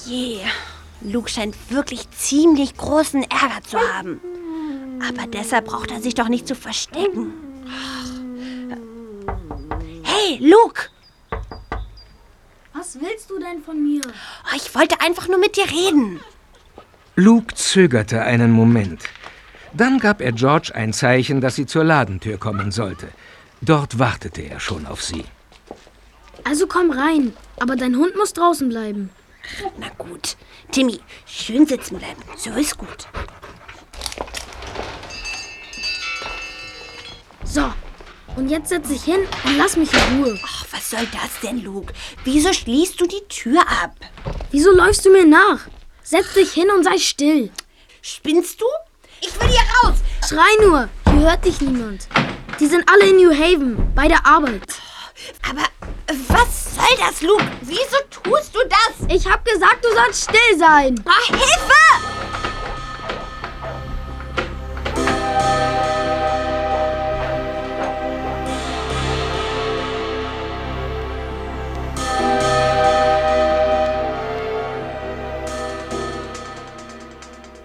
je. Luke scheint wirklich ziemlich großen Ärger zu haben. Aber deshalb braucht er sich doch nicht zu verstecken. Hey, Luke! Was willst du denn von mir? Ich wollte einfach nur mit dir reden. Luke zögerte einen Moment. Dann gab er George ein Zeichen, dass sie zur Ladentür kommen sollte. Dort wartete er schon auf sie. Also komm rein, aber dein Hund muss draußen bleiben. Na gut. Timmy, schön sitzen bleiben. So ist gut. So, und jetzt setz dich hin und lass mich in Ruhe. Ach, was soll das denn, Luke? Wieso schließt du die Tür ab? Wieso läufst du mir nach? Setz dich hin und sei still. Spinnst du? Ich will hier raus! Schrei nur, hier hört dich niemand. Die sind alle in New Haven, bei der Arbeit. Aber was soll das, Luke? Wieso tust du das? Ich hab gesagt, du sollst still sein. Hilfe!